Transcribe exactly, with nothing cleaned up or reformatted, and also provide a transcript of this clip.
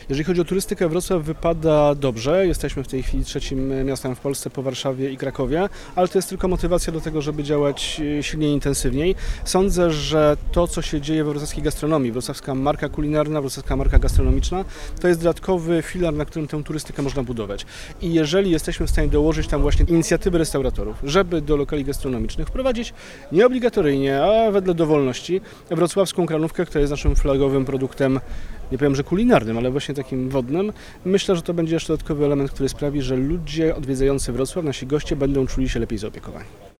Jeżeli chodzi o turystykę, Wrocław wypada dobrze. Jesteśmy w tej chwili trzecim miastem w Polsce po Warszawie i Krakowie, ale to jest tylko motywacja do tego, żeby działać silniej, intensywniej. Sądzę, że to, co się dzieje we wrocławskiej gastronomii, wrocławska marka kulinarna, wrocławska marka gastronomiczna, to jest dodatkowy filar, na którym tę turystykę można budować. I jeżeli jesteśmy w stanie dołożyć tam właśnie inicjatywy restauratorów, żeby do lokali gastronomicznych wprowadzić nieobligatoryjnie, a wedle dowolności, wrocławską kranówkę, która jest naszym flagowym produktem, nie powiem, że kulinarnym, ale właśnie takim wodnym. Myślę, że to będzie jeszcze dodatkowy element, który sprawi, że ludzie odwiedzający Wrocław, nasi goście, będą czuli się lepiej zaopiekowani.